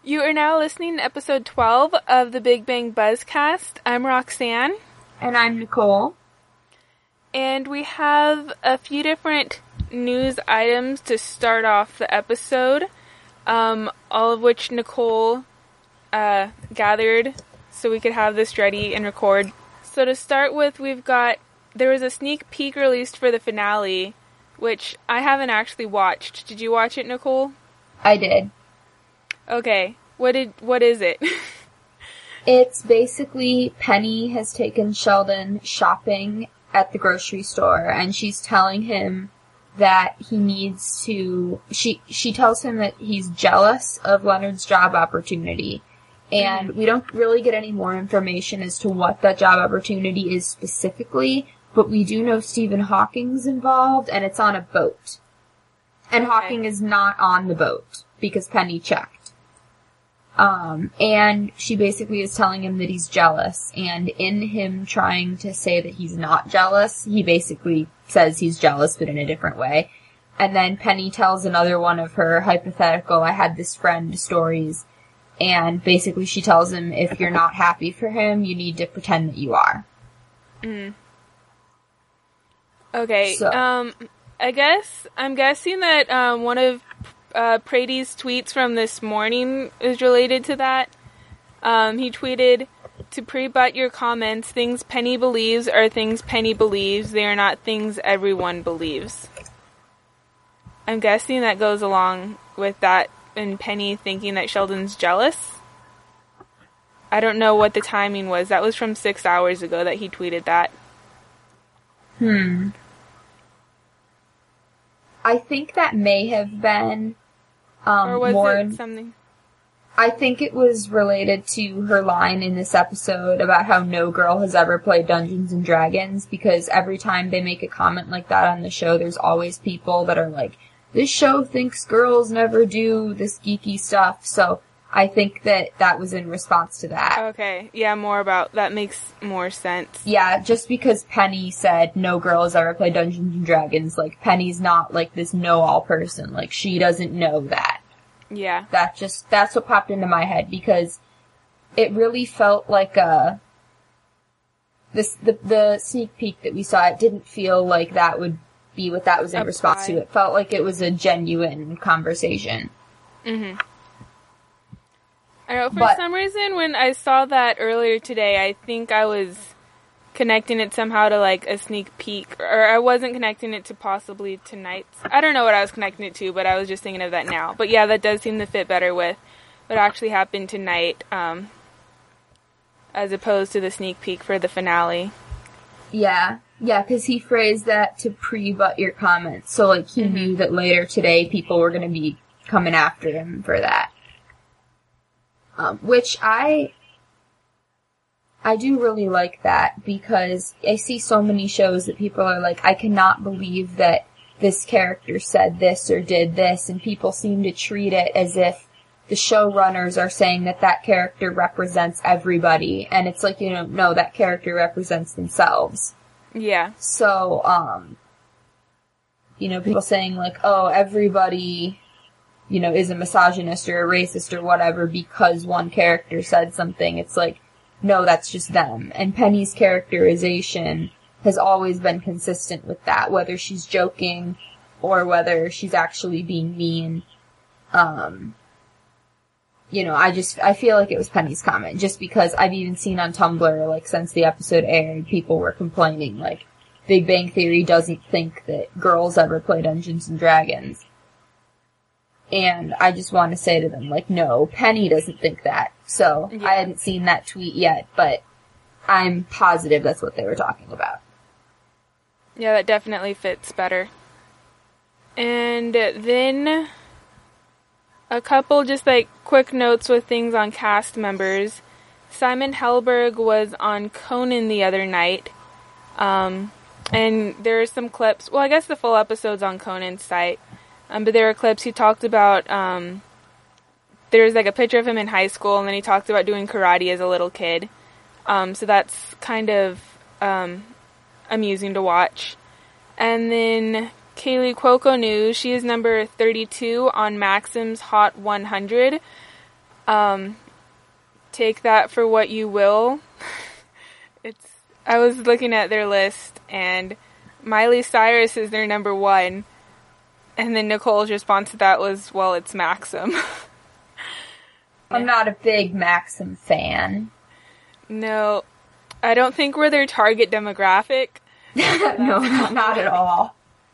You are now listening to episode 12 of the Big Bang Buzzcast. I'm Roxanne. And I'm Nicole. And we have a few different news items to start off the episode, all of which Nicole gathered so we could have this ready and record. So to start with, there was a sneak peek released for the finale, which I haven't actually watched. Did you watch it, Nicole? I did. Okay. What is it? It's basically Penny has taken Sheldon shopping at the grocery store, and she's telling him that he needs to... She tells him that he's jealous of Leonard's job opportunity, and we don't really get any more information as to what that job opportunity is specifically, but we do know Stephen Hawking's involved, and it's on a boat. And Hawking is not on the boat, because Penny checked. And she basically is telling him that he's jealous, and in him trying to say that he's not jealous, he basically says he's jealous, but in a different way. And then Penny tells another one of her hypothetical, I had this friend stories, and basically she tells him if you're not happy for him, you need to pretend that you are. Okay, So. I'm guessing that, one of Prady's tweets from this morning is related to that. He tweeted, to pre-butt your comments, things Penny believes are things Penny believes. They are not things everyone believes. I'm guessing that goes along with that and Penny thinking that Sheldon's jealous. I don't know what the timing was. That was from 6 hours ago that he tweeted that. I think that may have been... or was it something? I think it was related to her line in this episode about how no girl has ever played Dungeons & Dragons, because every time they make a comment like that on the show, there's always people that are like, this show thinks girls never do this geeky stuff, so I think that was in response to that. Okay, yeah, that makes more sense. Yeah, just because Penny said no girl has ever played Dungeons & Dragons, like, Penny's not like this know-all person, like, she doesn't know that. Yeah. That's what popped into my head, because it really felt like the sneak peek that we saw, it didn't feel like that would be what that was in response to. It felt like it was a genuine conversation. I know, for some reason, when I saw that earlier today, I think I was connecting it somehow to, like, a sneak peek, or I wasn't connecting it to possibly tonight's. I don't know what I was connecting it to, but I was just thinking of that now. But yeah, that does seem to fit better with what actually happened tonight, as opposed to the sneak peek for the finale. Yeah, because he phrased that to pre-butt your comments, so, like, he knew that later today people were going to be coming after him for that. Which I do really like that, because I see so many shows that people are like, I cannot believe that this character said this or did this, and people seem to treat it as if the showrunners are saying that character represents everybody, and it's like, no, that character represents themselves. Yeah. So, people saying like, oh, everybody... is a misogynist or a racist or whatever because one character said something. It's like, no, that's just them. And Penny's characterization has always been consistent with that, whether she's joking or whether she's actually being mean. I feel like it was Penny's comment, just because I've even seen on Tumblr, like, since the episode aired, people were complaining, like, Big Bang Theory doesn't think that girls ever play Dungeons & Dragons. And I just want to say to them, like, no, Penny doesn't think that. So, yeah. I hadn't seen that tweet yet, but I'm positive that's what they were talking about. Yeah, that definitely fits better. And then a couple just, like, quick notes with things on cast members. Simon Helberg was on Conan the other night. And there are some clips. Well, I guess the full episode's on Conan's site. But there are clips he talked about, there's like a picture of him in high school, and then he talked about doing karate as a little kid. So that's kind of amusing to watch. And then Kaylee Cuoco News, she is number 32 on Maxim's Hot 100. Take that for what you will. I was looking at their list, and Miley Cyrus is their number one. And then Nicole's response to that was, well, it's Maxim. I'm not a big Maxim fan. No, I don't think we're their target demographic. No, not at all.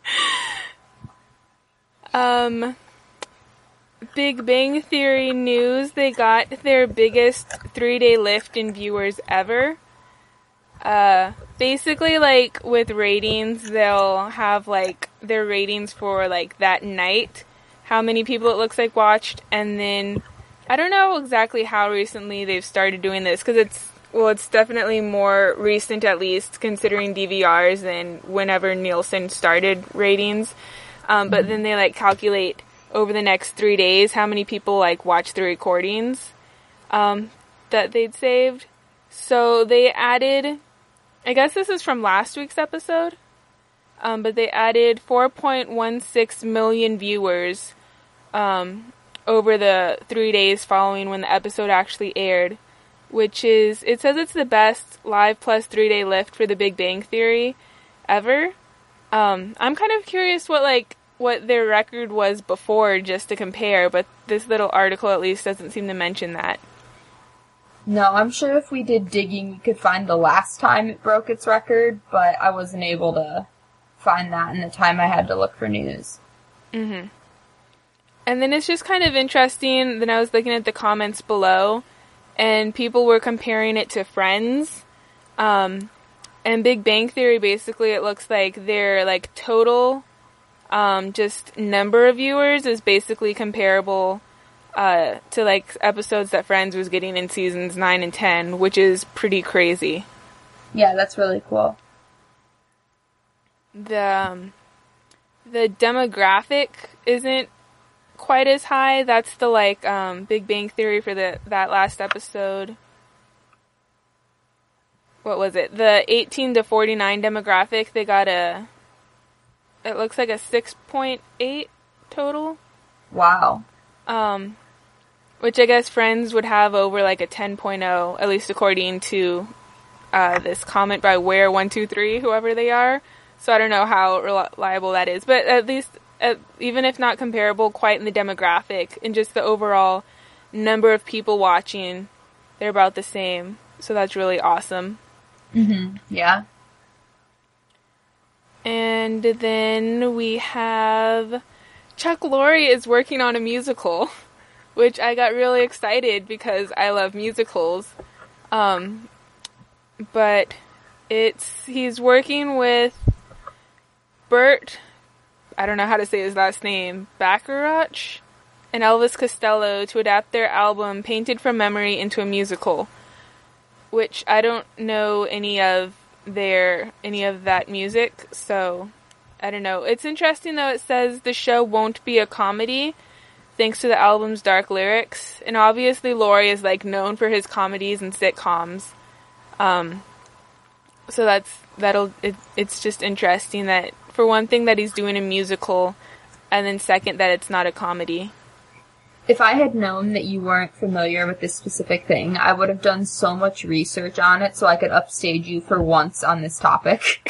Big Bang Theory news, they got their biggest 3-day lift in viewers ever. Basically, like, with ratings, they'll have, like, their ratings for, like, that night, how many people it looks like watched, and then, I don't know exactly how recently they've started doing this, because it's definitely more recent, at least, considering DVRs than whenever Nielsen started ratings, but then they, like, calculate over the next 3 days how many people, like, watch the recordings, that they'd saved. So they added, I guess this is from last week's episode, but they added 4.16 million viewers over the 3 days following when the episode actually aired, which is, it says it's the best live plus 3-day lift for the Big Bang Theory ever. I'm kind of curious what their record was before, just to compare, but this little article at least doesn't seem to mention that. No, I'm sure if we did digging, we could find the last time it broke its record, but I wasn't able to find that in the time I had to look for news. Mm-hmm. And then it's just kind of interesting, then I was looking at the comments below, and people were comparing it to Friends. And Big Bang Theory, basically, it looks like their, like, total, just number of viewers is basically comparable to, like, episodes that Friends was getting in seasons 9 and 10, which is pretty crazy. Yeah, that's really cool. The demographic isn't quite as high. That's the, like, Big Bang Theory for that last episode. What was it? The 18 to 49 demographic, they got it looks like a 6.8 total. Wow. Which I guess Friends would have over, like, a 10.0, at least according to this comment by Where123, whoever they are. So I don't know how reliable that is. But at least, even if not comparable, quite in the demographic, and just the overall number of people watching, they're about the same. So that's really awesome. Mm-hmm. Yeah. And then we have Chuck Lorre is working on a musical, which I got really excited because I love musicals. But he's working with Burt, I don't know how to say his last name, Bacharach, and Elvis Costello to adapt their album Painted from Memory into a musical, which I don't know any of that music, so I don't know. It's interesting though, it says the show won't be a comedy thanks to the album's dark lyrics, and obviously Lorre is, like, known for his comedies and sitcoms. So it's just interesting that, for one thing, that he's doing a musical, and then second, that it's not a comedy. If I had known that you weren't familiar with this specific thing, I would have done so much research on it so I could upstage you for once on this topic.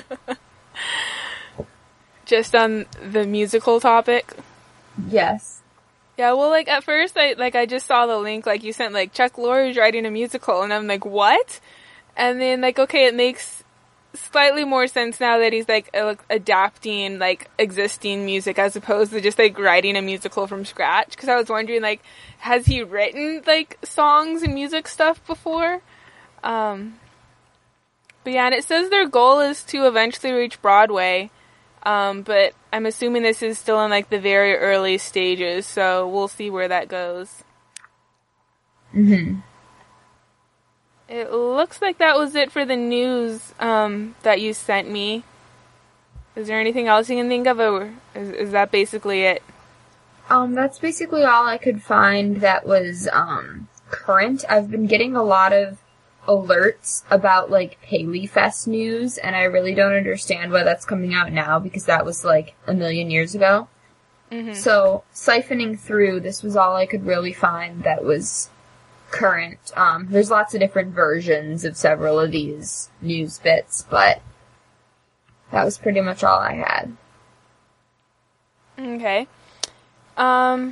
Just on the musical topic? Yes. Yeah, well, like, at first, I just saw the link, like, you sent, like, Chuck Lorre's writing a musical, and I'm like, what? And then, like, okay, it makes slightly more sense now that he's, like, adapting, like, existing music as opposed to just, like, writing a musical from scratch. Because I was wondering, like, has he written, like, songs and music stuff before? But yeah, and it says their goal is to eventually reach Broadway. But I'm assuming this is still in, like, the very early stages, so we'll see where that goes. Mm-hmm. It looks like that was it for the news, that you sent me. Is there anything else you can think of, or is that basically it? That's basically all I could find that was, current. I've been getting a lot of alerts about, like, Paley Fest news, and I really don't understand why that's coming out now, because that was, like, a million years ago. Mm-hmm. So, siphoning through, this was all I could really find that was current. There's lots of different versions of several of these news bits, but that was pretty much all I had. Okay. And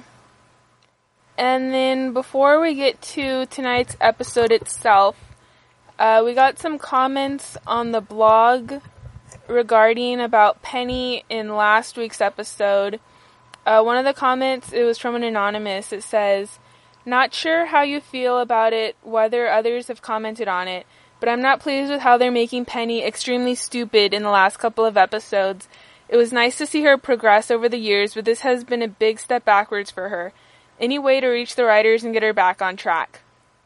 then before we get to tonight's episode itself, we got some comments on the blog regarding about Penny in last week's episode. One of the comments, it was from an anonymous. It says, "Not sure how you feel about it, whether others have commented on it, but I'm not pleased with how they're making Penny extremely stupid in the last couple of episodes. It was nice to see her progress over the years, but this has been a big step backwards for her. Any way to reach the writers and get her back on track?"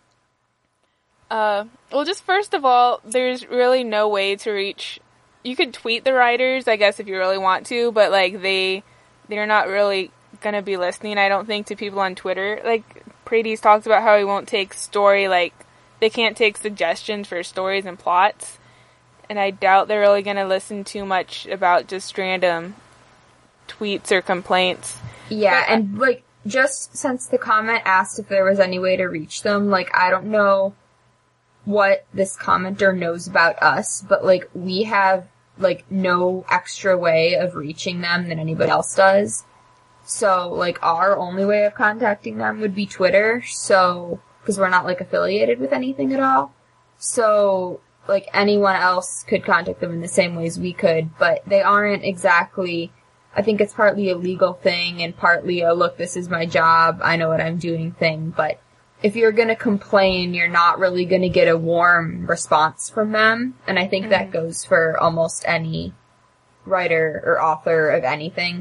Well, just first of all, there's really no way to reach... You could tweet the writers, I guess, if you really want to, but, like, they're not really gonna be listening, I don't think, to people on Twitter. Like, Paredes talks about how he won't take they can't take suggestions for stories and plots, and I doubt they're really gonna listen too much about just random tweets or complaints. Yeah, and, like, just since the comment asked if there was any way to reach them, like, I don't know what this commenter knows about us, but, like, we have, like, no extra way of reaching them than anybody else does. So, like, our only way of contacting them would be Twitter, so, because we're not, like, affiliated with anything at all. So, like, anyone else could contact them in the same ways we could, but they aren't exactly... I think it's partly a legal thing and partly a, look, this is my job, I know what I'm doing thing, but if you're gonna complain, you're not really gonna get a warm response from them, and I think that goes for almost any writer or author of anything.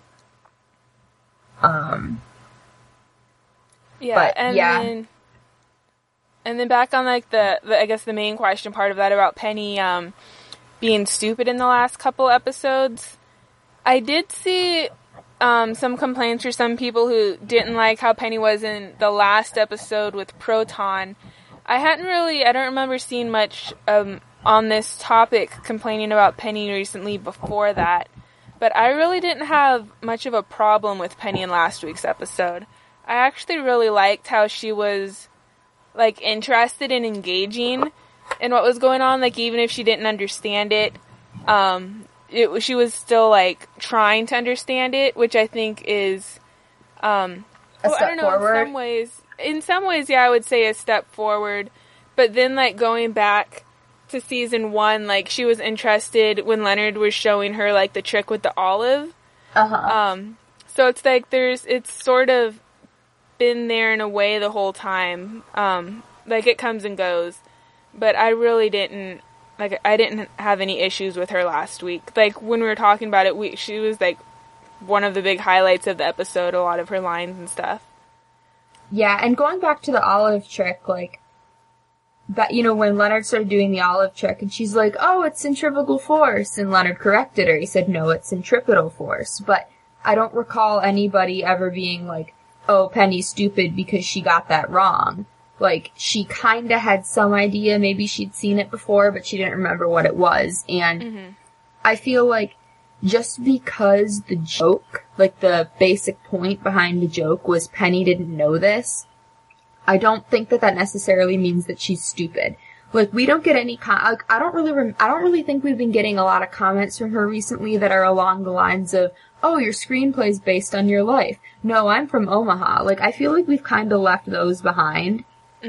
Then back on, like, the I guess the main question part of that about Penny, being stupid in the last couple episodes, I did see some complaints for some people who didn't like how Penny was in the last episode with Proton. I don't remember seeing much on this topic complaining about Penny recently before that, but I really didn't have much of a problem with Penny in last week's episode. I actually really liked how she was, like, interested and engaging in what was going on, like, even if she didn't understand it, she was still, like, trying to understand it, which I think is, a step forward. In some ways, yeah, I would say a step forward. But then, like, going back to season 1, like, she was interested when Leonard was showing her, like, the trick with the olive. So it's like it's sort of been there in a way the whole time. Like, it comes and goes. But I really didn't... Like, I didn't have any issues with her last week. Like, when we were talking about it, she was, like, one of the big highlights of the episode, a lot of her lines and stuff. Yeah, and going back to the olive trick, like, that, you know, when Leonard started doing the olive trick, and she's like, oh, it's centrifugal force, and Leonard corrected her. He said, no, it's centripetal force. But I don't recall anybody ever being like, oh, Penny's stupid because she got that wrong. Like, she kinda had some idea, maybe she'd seen it before, but she didn't remember what it was. And I feel like just because the joke, like the basic point behind the joke was Penny didn't know this, I don't think that necessarily means that she's stupid. Like, we don't get any I don't really think we've been getting a lot of comments from her recently that are along the lines of, oh, your screenplay's based on your life. No, I'm from Omaha. Like, I feel like we've kinda left those behind.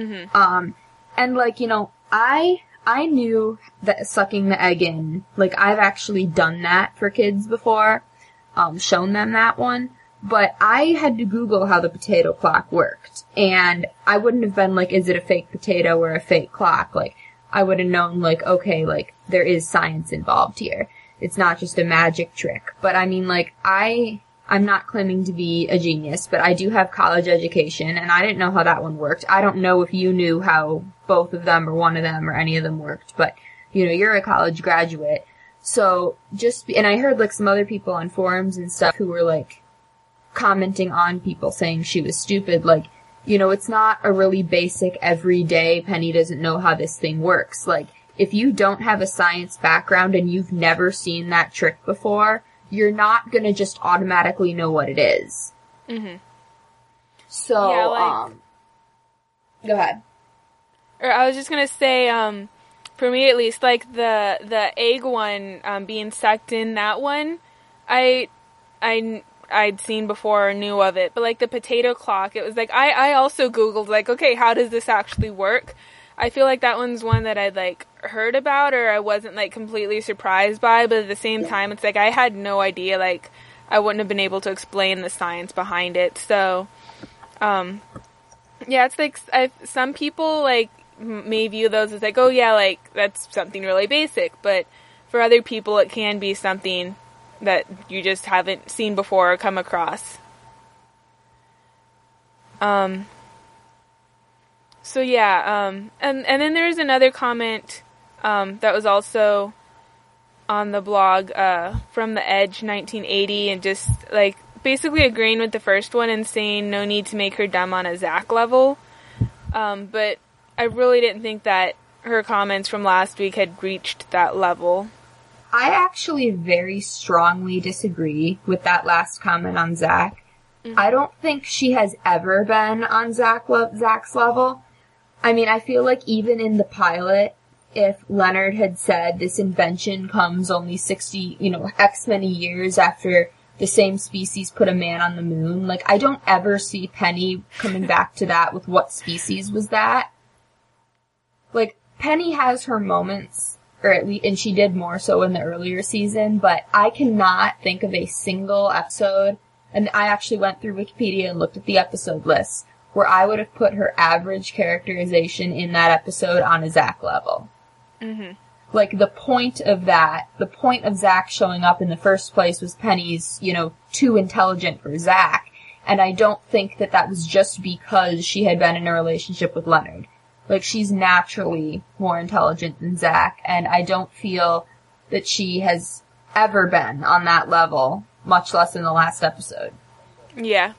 And, like, you know, I knew that sucking the egg in, like, I've actually done that for kids before, shown them that one, but I had to Google how the potato clock worked, and I wouldn't have been like, is it a fake potato or a fake clock? Like, I would have known, like, okay, like, there is science involved here. It's not just a magic trick. But, I mean, like, I'm not claiming to be a genius, but I do have college education, and I didn't know how that one worked. I don't know if you knew how both of them or one of them or any of them worked, but, you know, you're a college graduate. So, and I heard, like, some other people on forums and stuff who were, like, commenting on people saying she was stupid. Like, you know, it's not a really basic, everyday, Penny doesn't know how this thing works. Like, if you don't have a science background and you've never seen that trick before, you're not gonna just automatically know what it is. Mm-hmm. So, Yeah, go ahead. Or I was just gonna say, for me at least, like the egg one, being sucked in, that one, I'd seen before or knew of it, but like the potato clock, it was like, I also Googled, like, okay, how does this actually work? I feel like that one's one that I'd like heard about, or I wasn't like completely surprised by, but at the same time, it's like I had no idea, like, I wouldn't have been able to explain the science behind it, so, yeah, it's like, some people, like, may view those as like, oh yeah, like, that's something really basic, but for other people it can be something that you just haven't seen before or come across. So yeah, and then there's another comment, that was also on the blog, from The Edge 1980, and just, like, basically agreeing with the first one and saying no need to make her dumb on a Zach level. But I really didn't think that her comments from last week had reached that level. I actually very strongly disagree with that last comment on Zach. Mm-hmm. I don't think she has ever been on Zach's level. I mean, I feel like even in the pilot, if Leonard had said this invention comes only 60, X many years after the same species put a man on the moon, like, I don't ever see Penny coming back to that with what species was that. Like, Penny has her moments, or at least, and she did more so in the earlier season, but I cannot think of a single episode, and I actually went through Wikipedia and looked at the episode list, where I would have put her average characterization in that episode on a Zach level. Mm-hmm. Like, the point of Zach showing up in the first place was Penny's, too intelligent for Zach, and I don't think that was just because she had been in a relationship with Leonard. Like, she's naturally more intelligent than Zach, and I don't feel that she has ever been on that level, much less in the last episode. Yeah.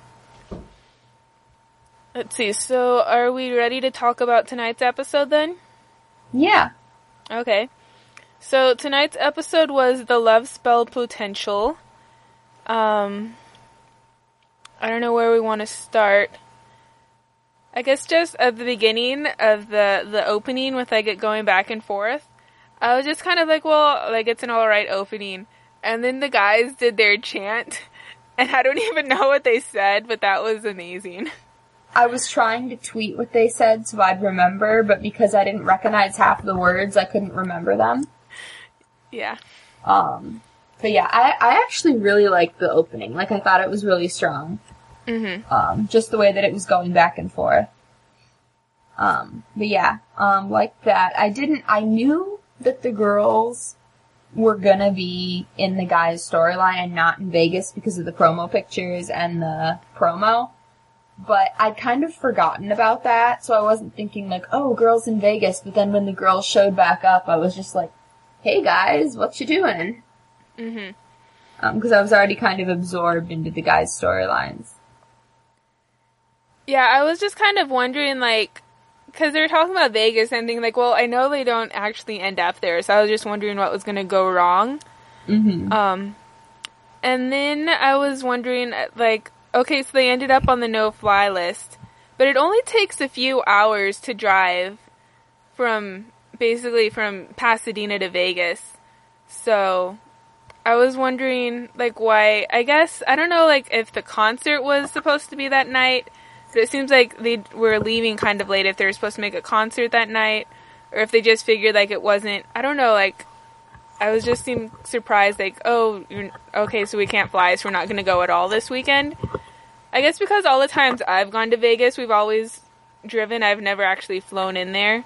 Let's see, so are we ready to talk about tonight's episode then? Yeah. Okay. So tonight's episode was The Love Spell Potential. I don't know where we want to start. I guess just at the beginning of the opening with, like, it going back and forth, I was just kind of like, well, like, it's an alright opening. And then the guys did their chant, and I don't even know what they said, but that was amazing. I was trying to tweet what they said so I'd remember, but because I didn't recognize half of the words, I couldn't remember them. Yeah. But yeah, I actually really liked the opening. Like, I thought it was really strong. Mm-hmm. Just the way that it was going back and forth. But yeah, like that. I knew that the girls were gonna be in the guys' storyline and not in Vegas because of the promo pictures and the promo. But I'd kind of forgotten about that, so I wasn't thinking like, oh, girls in Vegas, but then when the girls showed back up, I was just like, hey guys, what you doing? Mm-hmm. Because I was already kind of absorbed into the guys' storylines. Yeah, I was just kind of wondering, like, because they were talking about Vegas and thinking, like, well, I know they don't actually end up there, so I was just wondering what was going to go wrong. Mm-hmm. And then I was wondering, like, okay, so they ended up on the no-fly list, but it only takes a few hours to drive from Pasadena to Vegas. So I was wondering, like, why, I guess, I don't know, like, if the concert was supposed to be that night, but it seems like they were leaving kind of late if they were supposed to make a concert that night, or if they just figured, like, it wasn't, I don't know, like, I was just seemed surprised, like, oh, okay, so we can't fly, so we're not going to go at all this weekend. I guess because all the times I've gone to Vegas, we've always driven. I've never actually flown in there.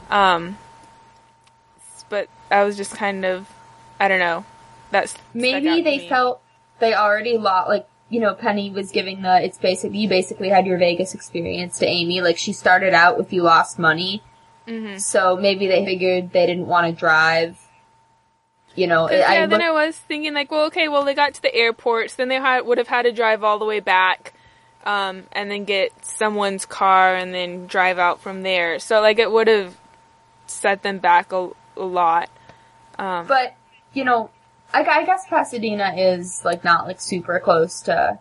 But I was just kind of, I don't know. That's maybe they felt they already lost, like, Penny was giving you basically had your Vegas experience to Amy. Like, she started out with you lost money. Mm-hmm. So maybe they figured they didn't want to drive. Then I was thinking, like, well, okay, well, they got to the airport, so then they would have had to drive all the way back, and then get someone's car, and then drive out from there. So, like, it would have set them back a lot. But, I guess Pasadena is, like, not, like, super close to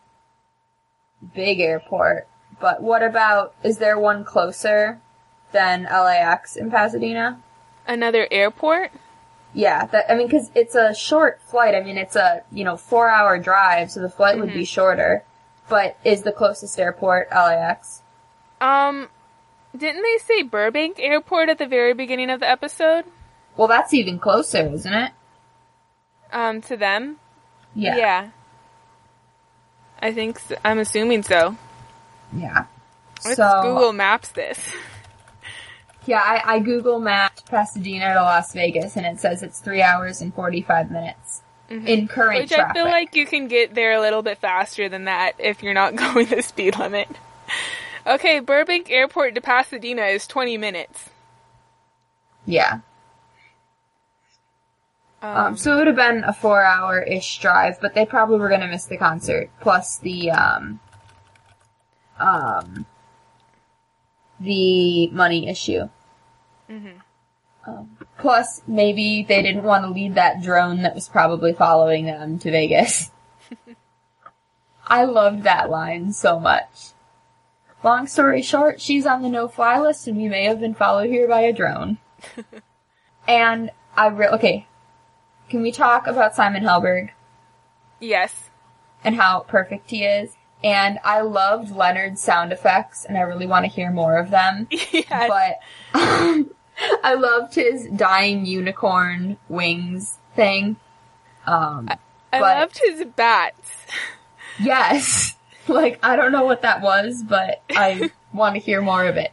big airport. But what about, is there one closer than LAX in Pasadena? Another airport? Yeah, because it's a short flight. I mean, it's a, 4-hour drive, so the flight would be shorter. But is the closest airport LAX? Didn't they say Burbank Airport at the very beginning of the episode? Well, that's even closer, isn't it? To them? Yeah. Yeah. I think so. I'm assuming so. Yeah. Let's Google Maps this. Yeah, I Google mapped Pasadena to Las Vegas, and it says it's 3 hours and 45 minutes in current traffic. Which I feel like you can get there a little bit faster than that if you're not going the speed limit. Okay, Burbank Airport to Pasadena is 20 minutes. Yeah. So it would have been a 4-hour-ish drive, but they probably were going to miss the concert, plus the money issue. Plus, maybe they didn't want to leave that drone that was probably following them to Vegas. I loved that line so much. Long story short, she's on the no-fly list, and we may have been followed here by a drone. And okay, can we talk about Simon Helberg? Yes. And how perfect he is? And I loved Leonard's sound effects, and I really want to hear more of them. Yes. But I loved his dying unicorn wings thing. I loved his bats. Yes. Like, I don't know what that was, but I want to hear more of it.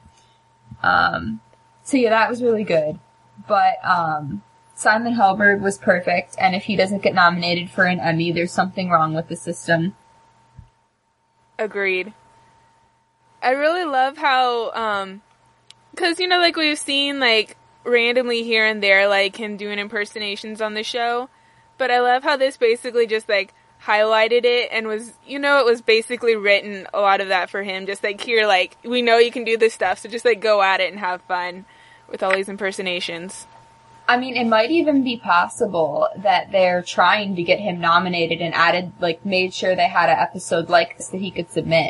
So yeah, that was really good. But, Simon Helberg was perfect, and if he doesn't get nominated for an Emmy, there's something wrong with the system. Agreed. I really love how, cause, like, we've seen, like, randomly here and there, like, him doing impersonations on the show, but I love how this basically just, like, highlighted it and was, it was basically written, a lot of that for him, just, like, here, like, we know you can do this stuff, so just, like, go at it and have fun with all these impersonations. I mean, it might even be possible that they're trying to get him nominated and made sure they had an episode like this that he could submit.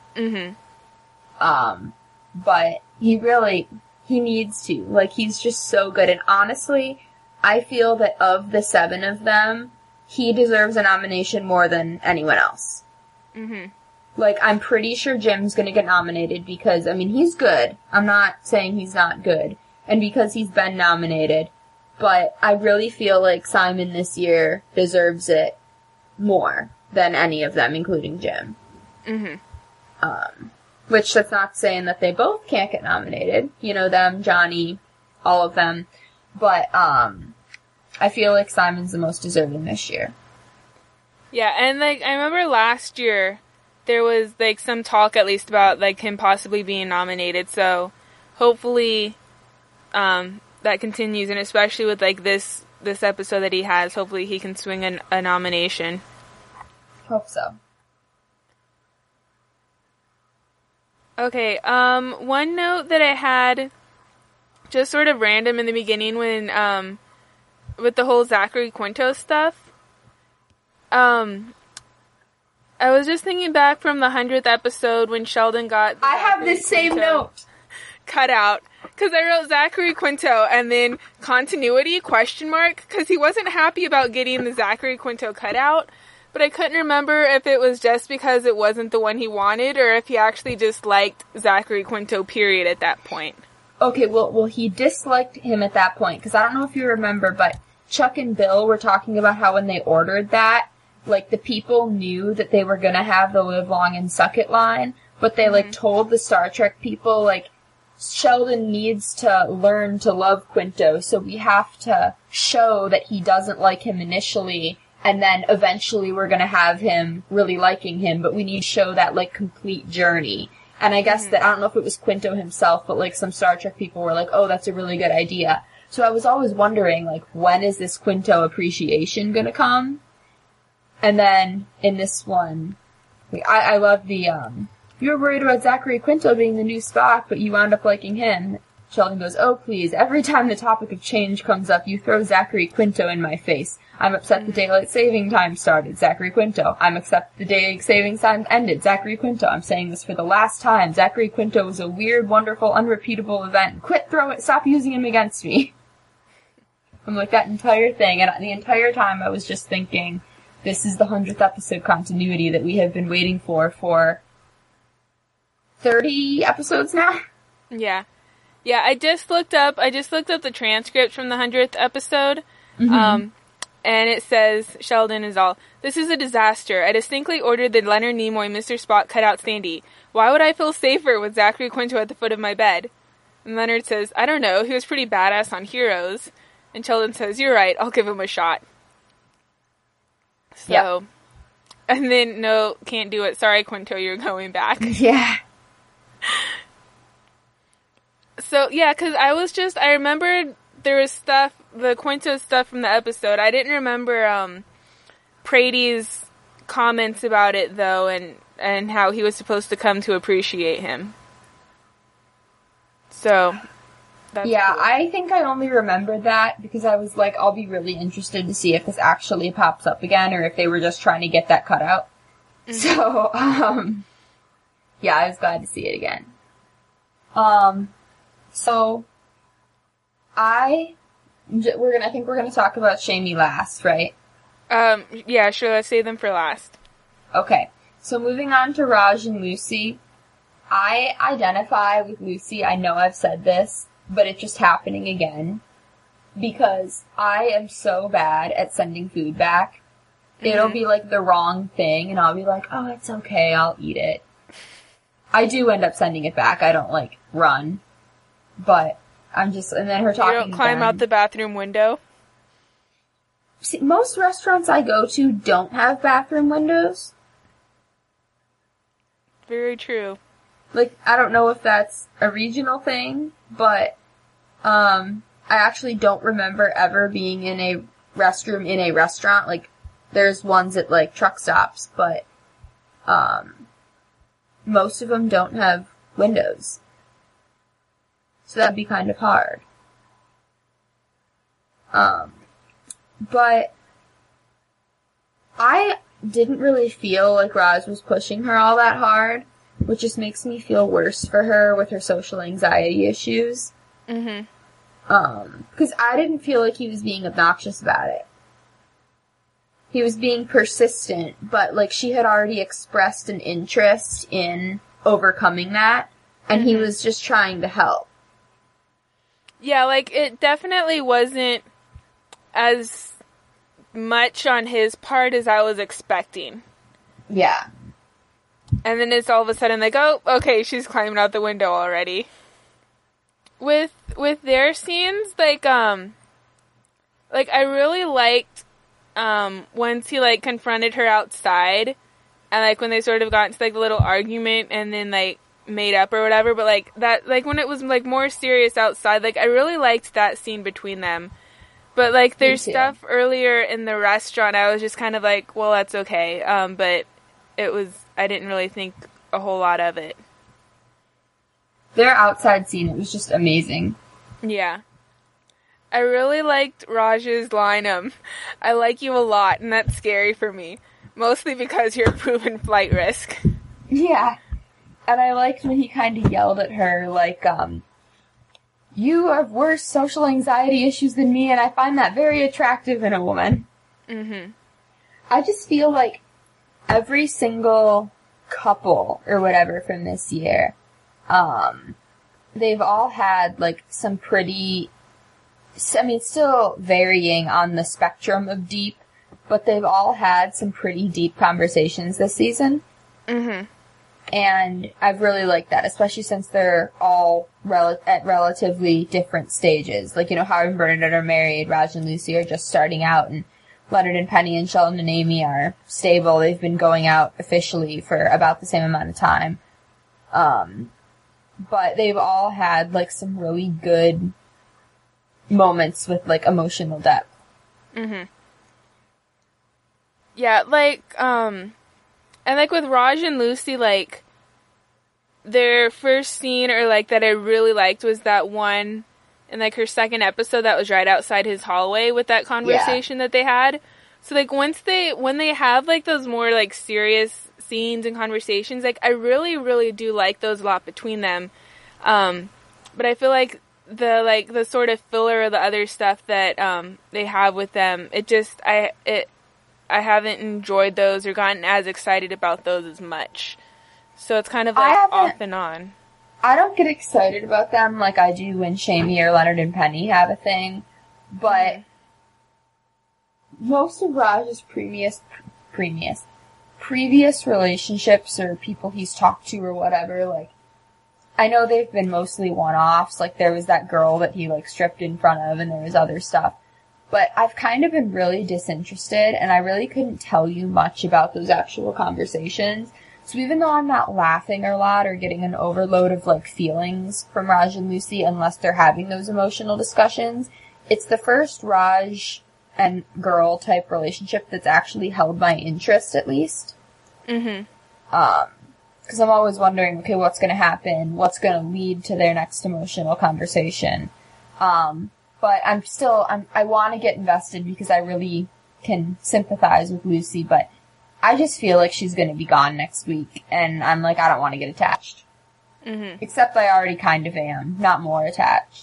But he needs to. Like, he's just so good. And honestly, I feel that of the 7 of them, he deserves a nomination more than anyone else. Like, I'm pretty sure Jim's gonna get nominated because, I mean, he's good. I'm not saying he's not good. And because he's been nominated. But I really feel like Simon this year deserves it more than any of them, including Jim. Which that's not saying that they both can't get nominated. Them, Johnny, all of them. But, I feel like Simon's the most deserving this year. Yeah, and, like, I remember last year, there was, like, some talk at least about, like, him possibly being nominated, so hopefully, that continues, and especially with, like, this episode that he has, hopefully he can swing a nomination. Hope so. Okay, one note that I had, just sort of random in the beginning when, with the whole Zachary Quinto stuff, I was just thinking back from the 100th episode when Sheldon got I have the same note cut out. Because I wrote Zachary Quinto and then continuity, ? Because he wasn't happy about getting the Zachary Quinto cut out. But I couldn't remember if it was just because it wasn't the one he wanted or if he actually just liked Zachary Quinto, period, at that point. Okay, well, he disliked him at that point. Because I don't know if you remember, but Chuck and Bill were talking about how when they ordered that, like, the people knew that they were gonna have the live long and suck it line. But they, like, told the Star Trek people, like, Sheldon needs to learn to love Quinto, so we have to show that he doesn't like him initially, and then eventually we're gonna have him really liking him, but we need to show that, like, complete journey. And I guess that, I don't know if it was Quinto himself, but, like, some Star Trek people were like, oh, that's a really good idea. So I was always wondering, like, when is this Quinto appreciation gonna come? And then, in this one, I love the, you were worried about Zachary Quinto being the new Spock, but you wound up liking him. Sheldon goes, "Oh, please, every time the topic of change comes up, you throw Zachary Quinto in my face. I'm upset the daylight saving time started, Zachary Quinto. I'm upset the daylight saving time ended, Zachary Quinto. I'm saying this for the last time. Zachary Quinto was a weird, wonderful, unrepeatable event. Stop using him against me." I'm like, that entire thing, and the entire time I was just thinking, this is the 100th episode continuity that we have been waiting for 30 episodes now? Yeah. Yeah, I just looked up the transcript from the 100th episode, Mm-hmm. and it says, Sheldon is all, "This is a disaster. I distinctly ordered the Leonard Nimoy Mr. Spock cut out Sandy. Why would I feel safer with Zachary Quinto at the foot of my bed?" And Leonard says, "I don't know, he was pretty badass on Heroes." And Sheldon says, "You're right, I'll give him a shot." So, Yep. And then, "No, can't do it. Sorry, Quinto, you're going back." Yeah. So, yeah, because I remembered there was stuff, the Quinto stuff from the episode. I didn't remember, Prady's comments about it, though, and how he was supposed to come to appreciate him. So, that's Yeah, cool. I think I only remembered that because I was like, I'll be really interested to see if this actually pops up again or if they were just trying to get that cut out. Mm-hmm. So, yeah, I was glad to see it again. So, I think we're gonna talk about Shamey last, right? Yeah, sure, let's save them for last. Okay, so moving on to Raj and Lucy. I identify with Lucy, I know I've said this, but it's just happening again. Because I am so bad at sending food back. Mm-hmm. It'll be like the wrong thing, and I'll be like, "Oh, it's okay, I'll eat it." I do end up sending it back, I don't like run. But I'm just, and then her talking You don't climb out the bathroom window? See, most restaurants I go to don't have bathroom windows. Very true. Like, I don't know if that's a regional thing, but, I actually don't remember ever being in a restroom in a restaurant. Like, there's ones at, like, truck stops, but, most of them don't have windows. So that'd be kind of hard. But I didn't really feel like Raj was pushing her all that hard, which just makes me feel worse for her with her social anxiety issues. Mm-hmm. 'Cause I didn't feel like he was being obnoxious about it. He was being persistent, but like she had already expressed an interest in overcoming that, and he was just trying to help. Yeah, like, it definitely wasn't as much on his part as I was expecting. Yeah. And then it's all of a sudden like, oh, okay, she's climbing out the window already. With their scenes, like I really liked, once he, like, confronted her outside, and, like, when they sort of got into, like, a little argument, and then, like, made up or whatever, but, like, that, like, when it was, like, more serious outside, like, I really liked that scene between them. But, like, there's stuff earlier in the restaurant, I was just kind of like, well, that's okay, but I didn't really think a whole lot of it. Their outside scene, it was just amazing. Yeah. I really liked Raj's line, "I like you a lot, and that's scary for me. Mostly because you're a proven flight risk." Yeah. And I liked when he kind of yelled at her, like, "You have worse social anxiety issues than me, and I find that very attractive in a woman." Mm-hmm. I just feel like every single couple, or whatever, from this year, they've all had, like, some pretty, I mean, still varying on the spectrum of deep, but they've all had some pretty deep conversations this season. Mm-hmm. And I've really liked that, especially since they're all at relatively different stages. Like, you know, Howard and Bernadette are married, Raj and Lucy are just starting out, and Leonard and Penny and Sheldon and Amy are stable. They've been going out officially for about the same amount of time. But they've all had, like, some really good moments with, like, emotional depth. Mm-hmm. Yeah, like, and, like, with Raj and Lucy, like, their first scene, or like that I really liked, was that one in like her second episode that was right outside his hallway with that conversation that they had. So like when they have like those more like serious scenes and conversations, like I really, really do like those a lot between them. But I feel like the sort of filler or the other stuff that they have with them, I haven't enjoyed those or gotten as excited about those as much. So it's kind of like off and on. I don't get excited about them like I do when Shamie or Leonard and Penny have a thing, but most of Raj's previous relationships or people he's talked to or whatever, like, I know they've been mostly one-offs, like there was that girl that he like stripped in front of and there was other stuff, but I've kind of been really disinterested and I really couldn't tell you much about those actual conversations. So even though I'm not laughing a lot or getting an overload of, like, feelings from Raj and Lucy unless they're having those emotional discussions, it's the first Raj and girl type relationship that's actually held my interest, at least. Mm-hmm. 'Cause I'm always wondering, okay, what's gonna happen? What's gonna lead to their next emotional conversation? But I wanna get invested because I really can sympathize with Lucy, but I just feel like she's gonna be gone next week, and I'm like, I don't want to get attached. Mm-hmm. Except I already kind of am, not more attached.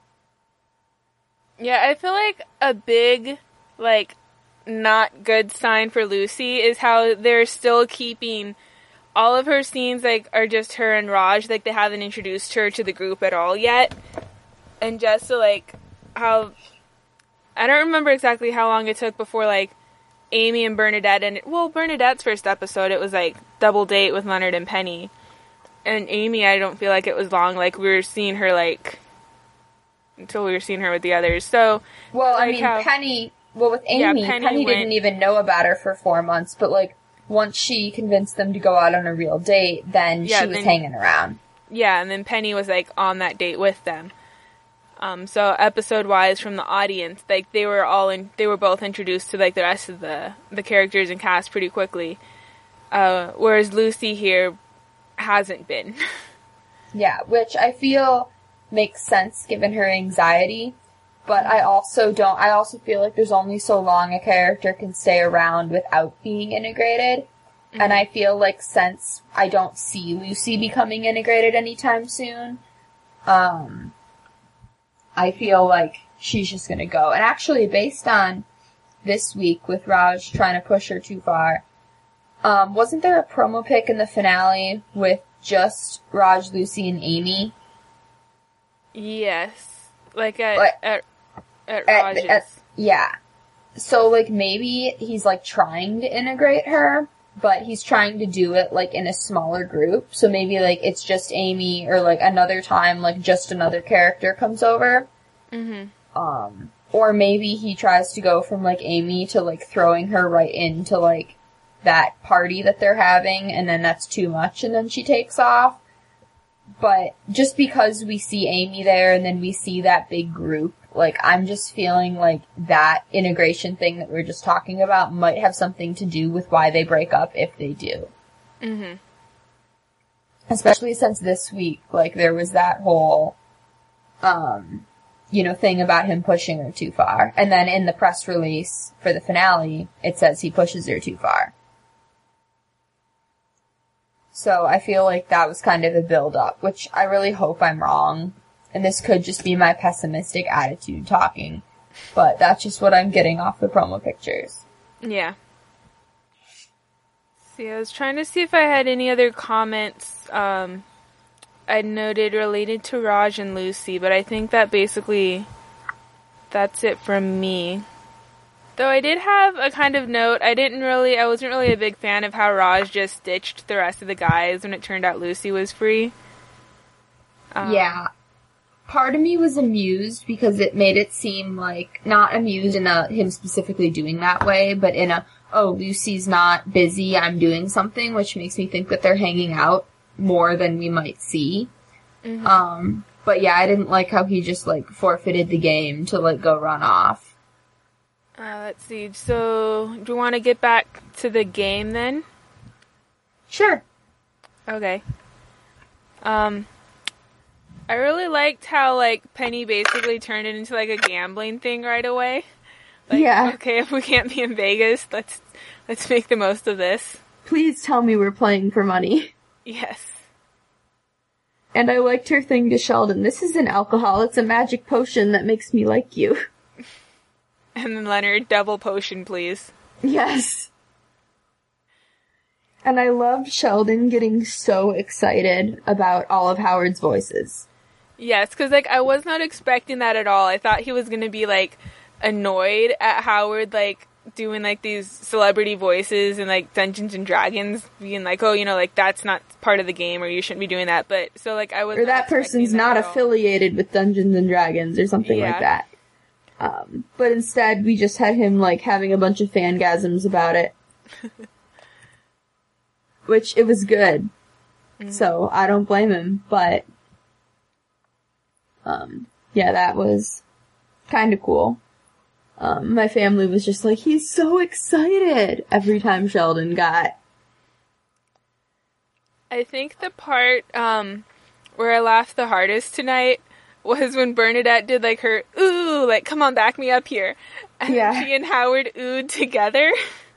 Yeah, I feel like a big, like, not good sign for Lucy is how they're still keeping all of her scenes, like, are just her and Raj, like, they haven't introduced her to the group at all yet. And just so, like, how, I don't remember exactly how long it took before, like, Amy and Bernadette, and Bernadette's first episode, it was like double date with Leonard and Penny. And Amy, I don't feel like it was long, like we were seeing her like until we were seeing her with the others. So Penny, with Amy, Penny didn't even know about her for 4 months, but like once she convinced them to go out on a real date, then she was hanging around. Yeah, and then Penny was like on that date with them. So episode-wise from the audience, like, they were both introduced to, like, the rest of the characters and cast pretty quickly. Whereas Lucy here hasn't been. Yeah, which I feel makes sense given her anxiety, but I also feel like there's only so long a character can stay around without being integrated. Mm-hmm. And I feel like since I don't see Lucy becoming integrated anytime soon, I feel like she's just gonna go. And actually, based on this week with Raj trying to push her too far, wasn't there a promo pic in the finale with just Raj, Lucy, and Amy? Yes. Like at Raj's. Yeah. So, like, maybe he's, like, trying to integrate her, but he's trying to do it, like, in a smaller group. So maybe, like, it's just Amy, or, like, another time, like, just another character comes over. Mm-hmm. Or maybe he tries to go from, like, Amy to, like, throwing her right into, like, that party that they're having, and then that's too much, and then she takes off. But just because we see Amy there, and then we see that big group, like, I'm just feeling like that integration thing that we are just talking about might have something to do with why they break up if they do. Mm-hmm. Especially since this week, like, there was that whole, thing about him pushing her too far. And then in the press release for the finale, it says he pushes her too far. So I feel like that was kind of a build-up, which I really hope I'm wrong. And this could just be my pessimistic attitude talking. But that's just what I'm getting off the promo pictures. Yeah. See, I was trying to see if I had any other comments I noted related to Raj and Lucy, but I think that basically that's it from me. Though I did have a kind of note, I wasn't really a big fan of how Raj just ditched the rest of the guys when it turned out Lucy was free. Yeah. Part of me was amused because it made it seem like, not amused in him specifically doing that way, but in Lucy's not busy, I'm doing something, which makes me think that they're hanging out more than we might see. Mm-hmm. But yeah, I didn't like how he just, like, forfeited the game to, like, go run off. Let's see. So, do you want to get back to the game then? Sure. Okay. I really liked how, like, Penny basically turned it into, like, a gambling thing right away. Like, yeah. Okay, if we can't be in Vegas, let's make the most of this. Please tell me we're playing for money. Yes. And I liked her thing to Sheldon. This isn't alcohol, it's a magic potion that makes me like you. And then Leonard, double potion, please. Yes. And I loved Sheldon getting so excited about all of Howard's voices. Yes, because, like, I was not expecting that at all. I thought he was going to be, like, annoyed at Howard, like, doing, like, these celebrity voices and, like, Dungeons and Dragons, being like, oh, you know, like, that's not part of the game, or you shouldn't be doing that. But, so, like, I was Or that person's not affiliated with Dungeons and Dragons, or something like that. But instead, we just had him, like, having a bunch of fangasms about it. Which, it was good. Mm-hmm. So, I don't blame him, but... yeah, that was kind of cool. My family was just like, he's so excited every time Sheldon got. I think the part, where I laughed the hardest tonight was when Bernadette did, like, her, ooh, like, come on, back me up here. And she and Howard oohed together.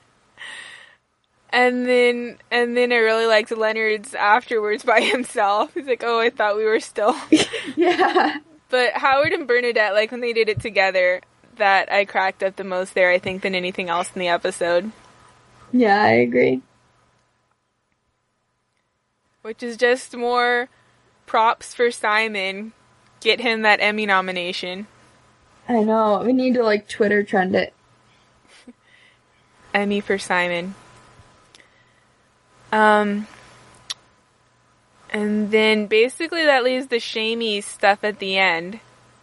And then I really liked Leonard's afterwards by himself. He's like, oh, I thought we were still. Yeah. But Howard and Bernadette, like, when they did it together, that I cracked up the most there, I think, than anything else in the episode. Yeah, I agree. Which is just more props for Simon. Get him that Emmy nomination. I know. We need to, like, Twitter trend it. Emmy for Simon. And then basically that leaves the shamey stuff at the end.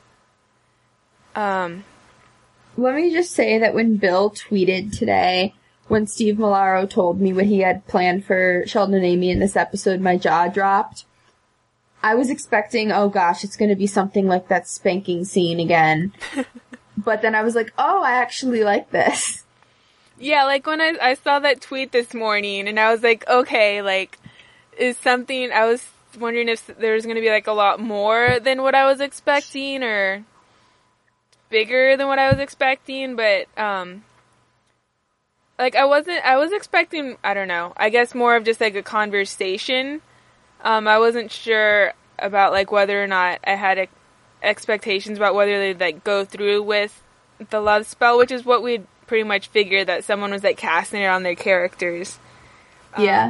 Let me just say that when Bill tweeted today, when Steve Milaro told me what he had planned for Sheldon and Amy in this episode, my jaw dropped. I was expecting, oh gosh, it's gonna be something like that spanking scene again. But then I was like, oh, I actually like this. Yeah, like when I saw that tweet this morning, and I was like, okay, like, is something, I was wondering if there was going to be, like, a lot more than what I was expecting, or bigger than what I was expecting, but, like, I was expecting, I don't know, I guess more of just, like, a conversation. I wasn't sure about, like, whether or not I had expectations about whether they'd, like, go through with the love spell, which is what we'd pretty much figured, that someone was, like, casting it on their characters. Yeah.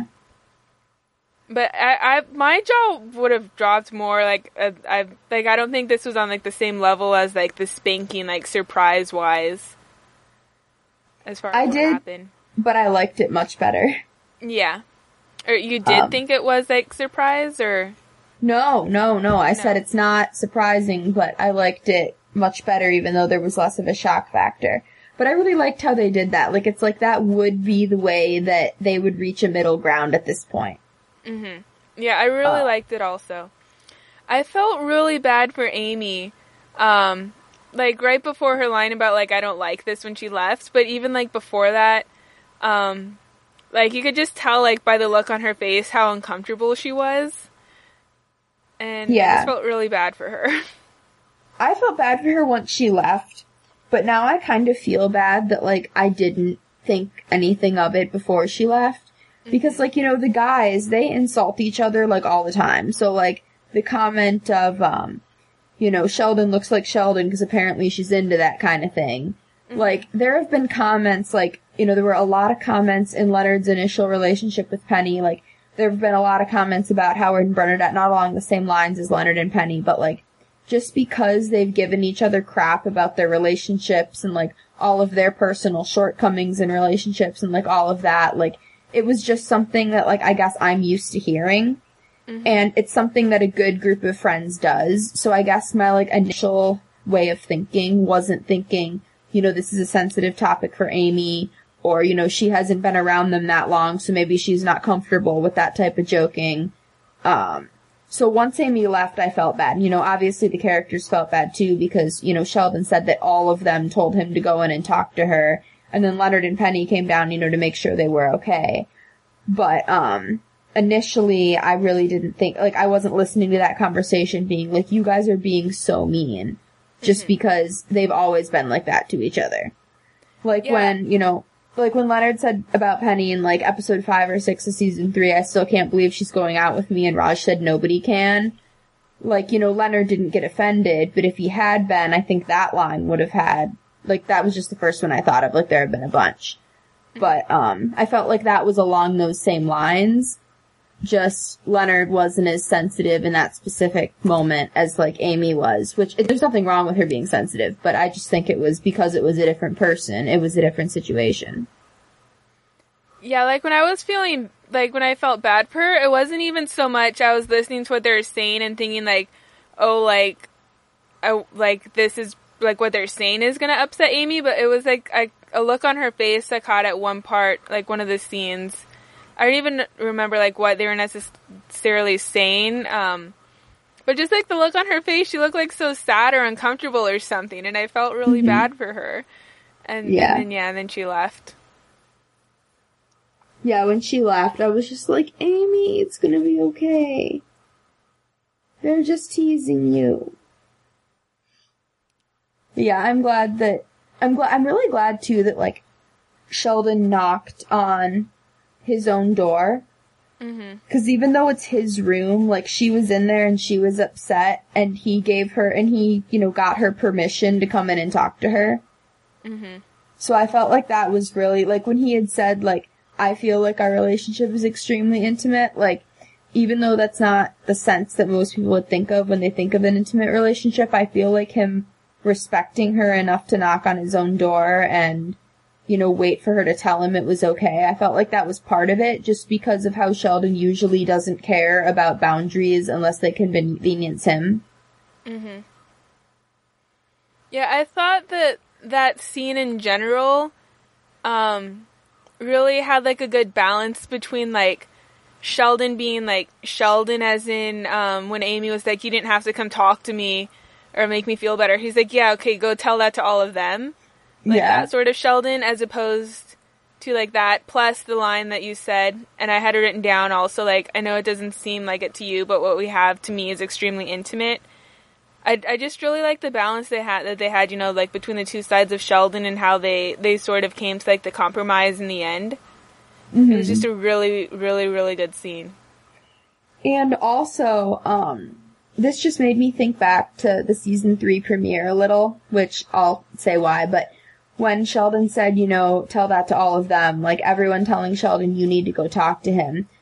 But my jaw would have dropped more, like, I don't think this was on, like, the same level as, like, the spanking, like, surprise-wise. As far as what happened. But I liked it much better. Yeah. Or you did think it was, like, surprise, or? No. I said it's not surprising, but I liked it much better, even though there was less of a shock factor. But I really liked how they did that. Like, it's like that would be the way that they would reach a middle ground at this point. Mm-hmm. Yeah, I really liked it also. I felt really bad for Amy. Like, right before her line about, like, I don't like this when she left. But even, like, before that, like, you could just tell, like, by the look on her face how uncomfortable she was. And I just felt really bad for her. I felt bad for her once she left. But now I kind of feel bad that, like, I didn't think anything of it before she left. Because, like, you know, the guys, they insult each other, like, all the time. So, like, the comment of, you know, Sheldon looks like Sheldon because apparently she's into that kind of thing. Mm-hmm. Like, there have been comments, like, you know, there were a lot of comments in Leonard's initial relationship with Penny. Like, there have been a lot of comments about Howard and Bernadette, not along the same lines as Leonard and Penny, but, like, just because they've given each other crap about their relationships and, like, all of their personal shortcomings in relationships and, like, all of that, like, it was just something that, like, I guess I'm used to hearing. Mm-hmm. And it's something that a good group of friends does. So I guess my, like, initial way of thinking wasn't thinking, you know, this is a sensitive topic for Amy, or, you know, she hasn't been around them that long, so maybe she's not comfortable with that type of joking. So once Amy left, I felt bad. You know, obviously the characters felt bad too, because, you know, Sheldon said that all of them told him to go in and talk to her, and then Leonard and Penny came down, you know, to make sure they were okay. But, initially I really didn't think, like, I wasn't listening to that conversation being like, you guys are being so mean. Just because they've always been like that to each other. Like when, you know, like when Leonard said about Penny in like episode 5 or 6 of season 3, I still can't believe she's going out with me, and Raj said nobody can. Like, you know, Leonard didn't get offended, but if he had been, I think that line would have had, like, that was just the first one I thought of, like there have been a bunch. But, I felt like that was along those same lines. Just Leonard wasn't as sensitive in that specific moment as like Amy was, which there's nothing wrong with her being sensitive, but I just think it was because it was a different person, it was a different situation. Yeah, like when I was feeling, like when I felt bad for her, it wasn't even so much I was listening to what they were saying and thinking like, oh, like this is, like what they're saying is gonna upset Amy, but it was like a look on her face I caught at one part, like one of the scenes. I don't even remember, like, what they were necessarily saying, but just, like, the look on her face, she looked, like, so sad or uncomfortable or something, and I felt really bad for her. And then she left. Yeah, when she left, I was just like, Amy, it's gonna be okay. They're just teasing you. Yeah, I'm really glad, too, that, like, Sheldon knocked on his own door. Because even though it's his room, like, she was in there and she was upset, and he, you know, got her permission to come in and talk to her. So I felt like that was really, like, when he had said, like, I feel like our relationship is extremely intimate, like, even though that's not the sense that most people would think of when they think of an intimate relationship, I feel like him respecting her enough to knock on his own door and, you know, wait for her to tell him it was okay. I felt like that was part of it, just because of how Sheldon usually doesn't care about boundaries unless they convenience him. Yeah, I thought that scene in general, really had, like, a good balance between, like, Sheldon being, like, Sheldon as in, when Amy was like, you didn't have to come talk to me or make me feel better. He's like, yeah, okay, go tell that to all of them. Like, that sort of Sheldon, as opposed to, like, that, plus the line that you said, and I had it written down also, like, I know it doesn't seem like it to you, but what we have, to me, is extremely intimate. I just really like the balance they had, you know, like, between the two sides of Sheldon and how they sort of came to, like, the compromise in the end. It was just a really, really, really good scene. And also, this just made me think back to the season 3 premiere a little, which I'll say why, but when Sheldon said, you know, tell that to all of them, like, everyone telling Sheldon, you need to go talk to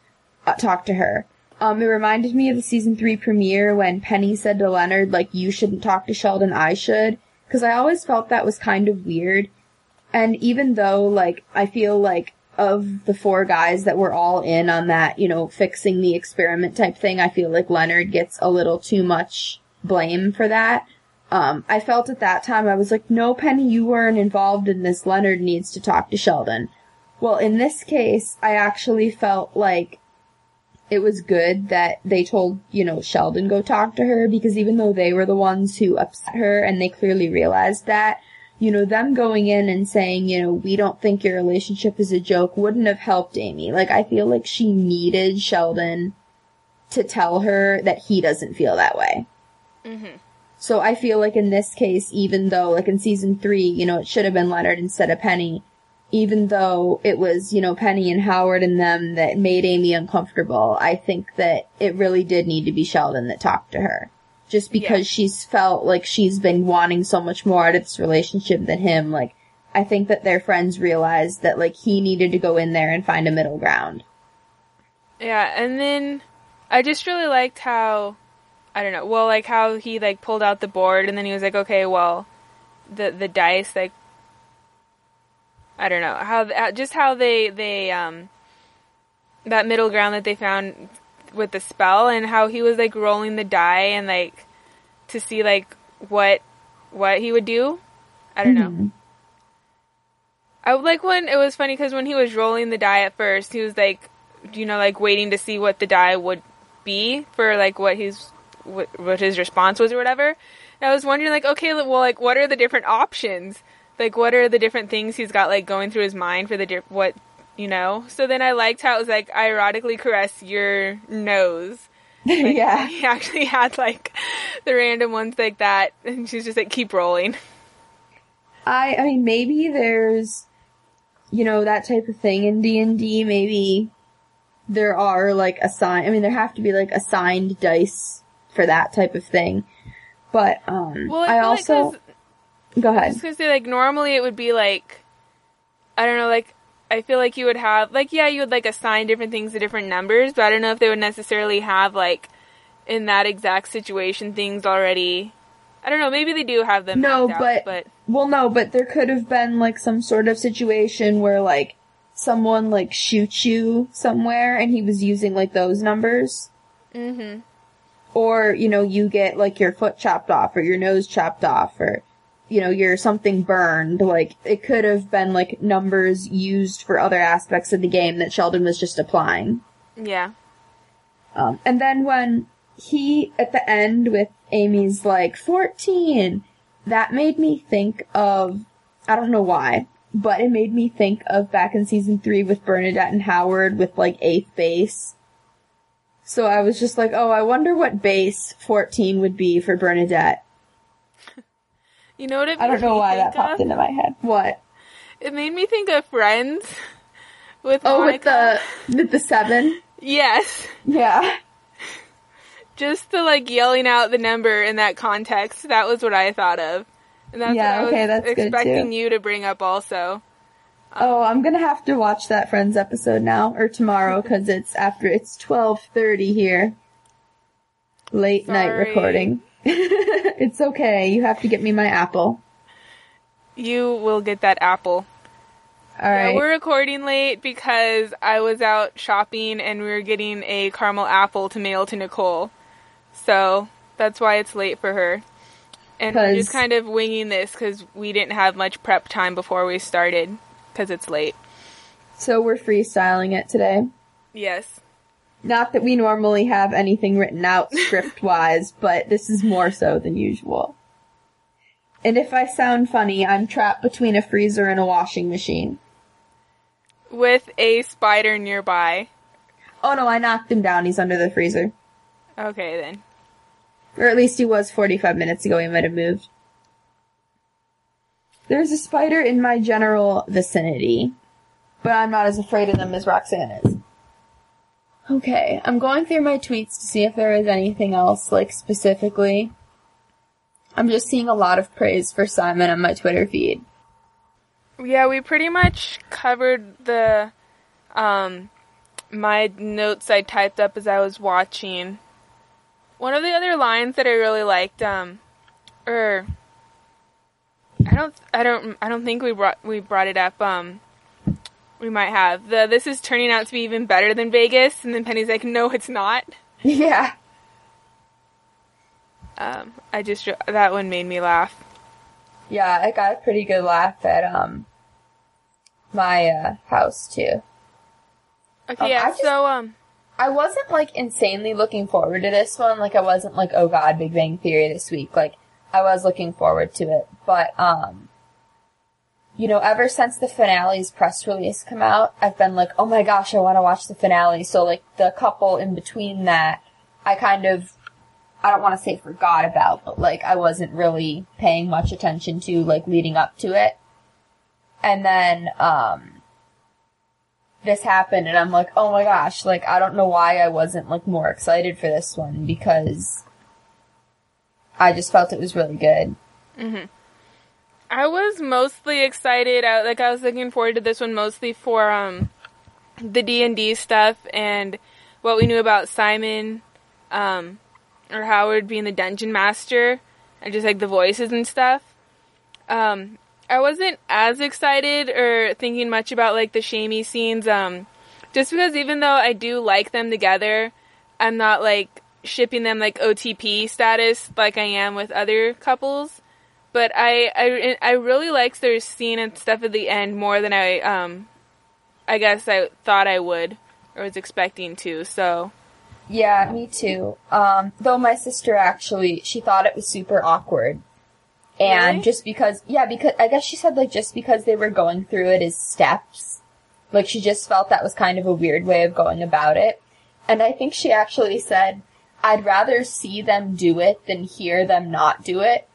her. It reminded me of the season 3 premiere when Penny said to Leonard, like, you shouldn't talk to Sheldon, I should. Because I always felt that was kind of weird. And even though, like, I feel like of the 4 guys that were all in on that, you know, fixing the experiment type thing, I feel like Leonard gets a little too much blame for that. I felt at that time, I was like, no, Penny, you weren't involved in this. Leonard needs to talk to Sheldon. Well, in this case, I actually felt like it was good that they told, you know, Sheldon go talk to her, because even though they were the ones who upset her and they clearly realized that, you know, them going in and saying, you know, we don't think your relationship is a joke wouldn't have helped Amy. Like, I feel like she needed Sheldon to tell her that he doesn't feel that way. So I feel like in this case, even though, like, in season 3, you know, it should have been Leonard instead of Penny, even though it was, you know, Penny and Howard and them that made Amy uncomfortable, I think that it really did need to be Sheldon that talked to her. Just because she's felt like she's been wanting so much more out of this relationship than him. Like, I think that their friends realized that, like, he needed to go in there and find a middle ground. Yeah, and then I just really liked how, I don't know, well, like, how he, like, pulled out the board, and then he was like, okay, well, the dice, like, I don't know, how they that middle ground that they found with the spell, and how he was, like, rolling the die, and, like, to see, like, what he would do. I don't know. I would like when, it was funny, because when he was rolling the die at first, he was, like, you know, like, waiting to see what the die would be, for, like, what his response was or whatever. And I was wondering, like, okay, well, like, what are the different options? Like, what are the different things he's got, like, going through his mind for what you know? So then I liked how it was like, I erotically caress your nose. Like, Yeah. He actually had like the random ones like that, and she's just like, keep rolling. I mean, maybe there's, you know, that type of thing in D&D. Maybe there are, like, there have to be, like, assigned dice for that type of thing. But, Well, I also... Like Go ahead. I was gonna say, like, normally it would be, like, I don't know, like, I feel like you would have, like, yeah, you would, like, assign different things to different numbers, but I don't know if they would necessarily have, like, in that exact situation, things already... I don't know, maybe they do have them No, mapped out, but... Well, no, but there could have been, like, some sort of situation where, like, someone, like, shoots you somewhere and he was using, like, those numbers. Mm-hmm. Or, you know, you get, like, your foot chopped off or your nose chopped off or, you know, your something burned. Like, it could have been, like, numbers used for other aspects of the game that Sheldon was just applying. Yeah. And then when he, at the end with Amy's, like, 14, that made me think of, I don't know why, but it made me think of back in season 3 with Bernadette and Howard with, like, 8th base. So I was just like, oh, I wonder what base 14 would be for Bernadette. You know what it I don't made know me why that think popped of? into my head. What? It made me think of Friends with Oh, Monica. with the 7? Yes. Yeah. Just the, like, yelling out the number in that context, that was what I thought of. And that's Yeah, what I okay, was that's good, expecting too. you to bring up also. Oh, I'm gonna have to watch that Friends episode now, or tomorrow, cause it's 12:30 here. Late night Sorry. recording. It's okay, you have to get me my apple. You will get that apple. Alright. Yeah, we're recording late because I was out shopping and we were getting a caramel apple to mail to Nicole. So, that's why it's late for her. And we're just kind of winging this because we didn't have much prep time before we started because it's late. So we're freestyling it today. Yes. Not that we normally have anything written out script-wise, but this is more so than usual. And if I sound funny, I'm trapped between a freezer and a washing machine. With a spider nearby. Oh no, I knocked him down. He's under the freezer. Okay, then. Or at least he was 45 minutes ago. He might have moved. There's a spider in my general vicinity, but I'm not as afraid of them as Roxanne is. Okay, I'm going through my tweets to see if there is anything else, like, specifically. I'm just seeing a lot of praise for Simon on my Twitter feed. Yeah, we pretty much covered the, my notes I typed up as I was watching. One of the other lines that I really liked, I don't think we brought it up, we might have. This is turning out to be even better than Vegas, and then Penny's like, no, it's not. Yeah. That one made me laugh. Yeah, I got a pretty good laugh at, my, house, too. Okay, yeah, I wasn't, like, insanely looking forward to this one. Like, I wasn't like, oh god, Big Bang Theory this week. Like, I was looking forward to it. But, you know, ever since the finale's press release come out, I've been like, oh my gosh, I want to watch the finale. So, like, the couple in between that, I don't want to say forgot about, but, like, I wasn't really paying much attention to, like, leading up to it. And then, this happened, and I'm like, oh my gosh, like, I don't know why I wasn't, like, more excited for this one, because I just felt it was really good. Mm-hmm. I was mostly excited, I was looking forward to this one mostly for, the D&D stuff, and what we knew about Simon, or Howard being the dungeon master, and just, like, the voices and stuff. I wasn't as excited or thinking much about, like, the shamey scenes, just because even though I do like them together, I'm not, like, shipping them, like, OTP status like I am with other couples. But I really liked their scene and stuff at the end more than I guess I thought I would, or was expecting to, so. Yeah, me too. Though my sister actually, she thought it was super awkward. And really? just because I guess she said, like, just because they were going through it as steps, Like, she just felt that was kind of a weird way of going about it. And I think she actually said, I'd rather see them do it than hear them not do it.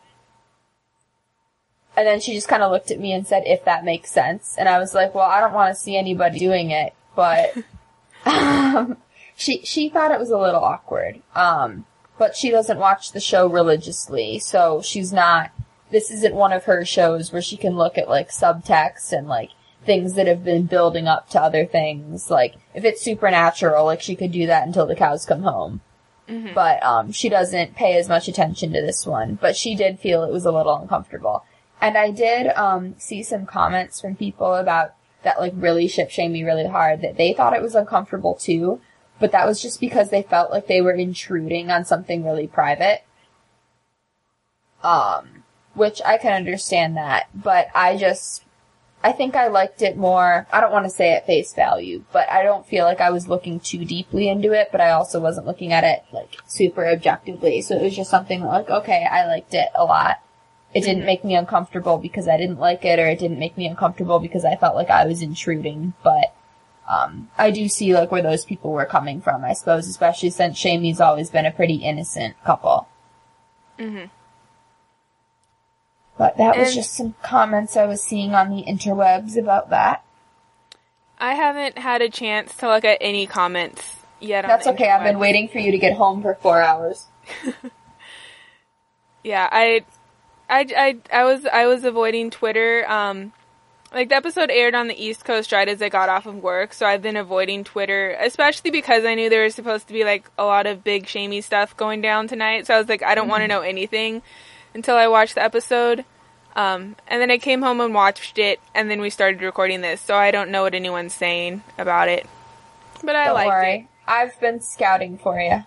And then she just kind of looked at me and said, if that makes sense. And I was like, well, I don't want to see anybody doing it, but she thought it was a little awkward. But she doesn't watch the show religiously, so this isn't one of her shows where she can look at, like, subtext and, like, things that have been building up to other things. Like, if it's supernatural, like, she could do that until the cows come home. Mm-hmm. But, she doesn't pay as much attention to this one. But she did feel it was a little uncomfortable. And I did, see some comments from people about that, like, really shame me really hard, that they thought it was uncomfortable too. But that was just because they felt like they were intruding on something really private. Which I can understand that. But I think I liked it more, I don't want to say at face value, but I don't feel like I was looking too deeply into it, but I also wasn't looking at it, like, super objectively. So it was just something like, okay, I liked it a lot. It didn't make me uncomfortable because I didn't like it, or it didn't make me uncomfortable because I felt like I was intruding, but I do see, like, where those people were coming from, I suppose, especially since Shamey's always been a pretty innocent couple. Mm-hmm. But that was just some comments I was seeing on the interwebs about that. I haven't had a chance to look at any comments yet on That's the okay, interwebs. I've been waiting for you to get home for 4 hours. Yeah, I was avoiding Twitter. Like, the episode aired on the East Coast right as I got off of work, so I've been avoiding Twitter, especially because I knew there was supposed to be, like, a lot of big shamey stuff going down tonight, so I was like, I don't want to know anything until I watched the episode. And then I came home and watched it, and then we started recording this, so I don't know what anyone's saying about it. But I liked it. I've been scouting for you.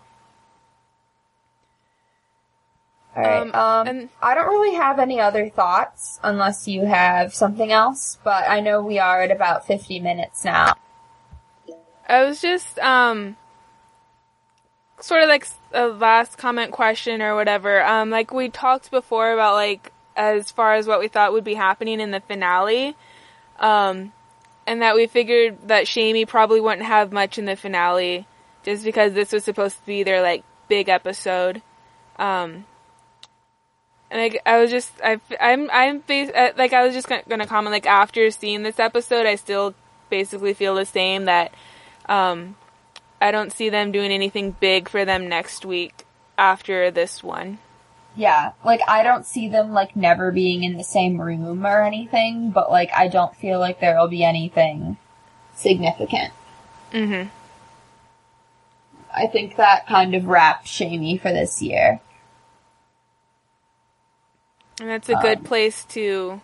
Alright, and I don't really have any other thoughts, unless you have something else, but I know we are at about 50 minutes now. I was just, sort of like a last comment question or whatever. Like, we talked before about, like, as far as what we thought would be happening in the finale, and that we figured that Shamey probably wouldn't have much in the finale, just because this was supposed to be their, like, big episode. And I was just, I was just gonna comment, like, after seeing this episode, I still basically feel the same, that, I don't see them doing anything big for them next week after this one. Yeah, like, I don't see them, like, never being in the same room or anything, but, like, I don't feel like there'll be anything significant. Mm-hmm. I think that kind of wraps Shamey for this year. And that's a good place to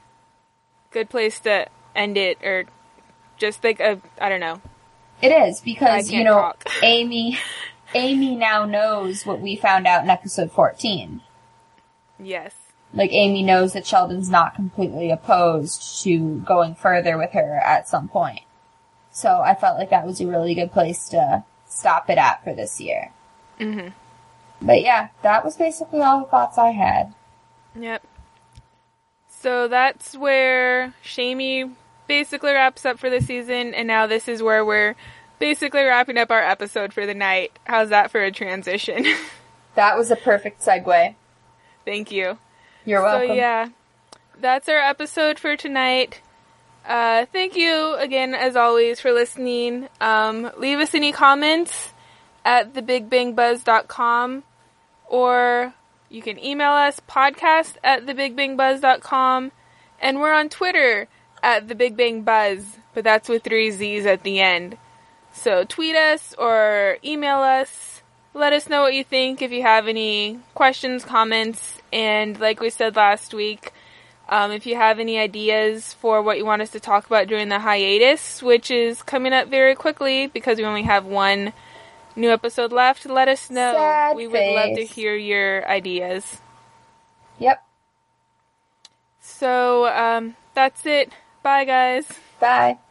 end it, or just like I don't know. It is, because, you know, talk. Amy now knows what we found out in episode 14. Yes. Like, Amy knows that Sheldon's not completely opposed to going further with her at some point. So I felt like that was a really good place to stop it at for this year. Mm-hmm. But yeah, that was basically all the thoughts I had. Yep. So that's where Shamey basically wraps up for the season, and now this is where we're basically wrapping up our episode for the night. How's that for a transition? That was a perfect segue. Thank you. You're welcome. So yeah, that's our episode for tonight. Thank you again, as always, for listening. Leave us any comments at thebigbangbuzz.com, or you can email us, podcast@thebigbangbuzz.com, and we're on Twitter @thebigbangbuzz, but that's with 3 Z's at the end. So tweet us or email us. Let us know what you think, if you have any questions, comments, and like we said last week, if you have any ideas for what you want us to talk about during the hiatus, which is coming up very quickly because we only have one new episode left, let us know. Sad we would love to hear your ideas. Yep. So, that's it. Bye, guys. Bye.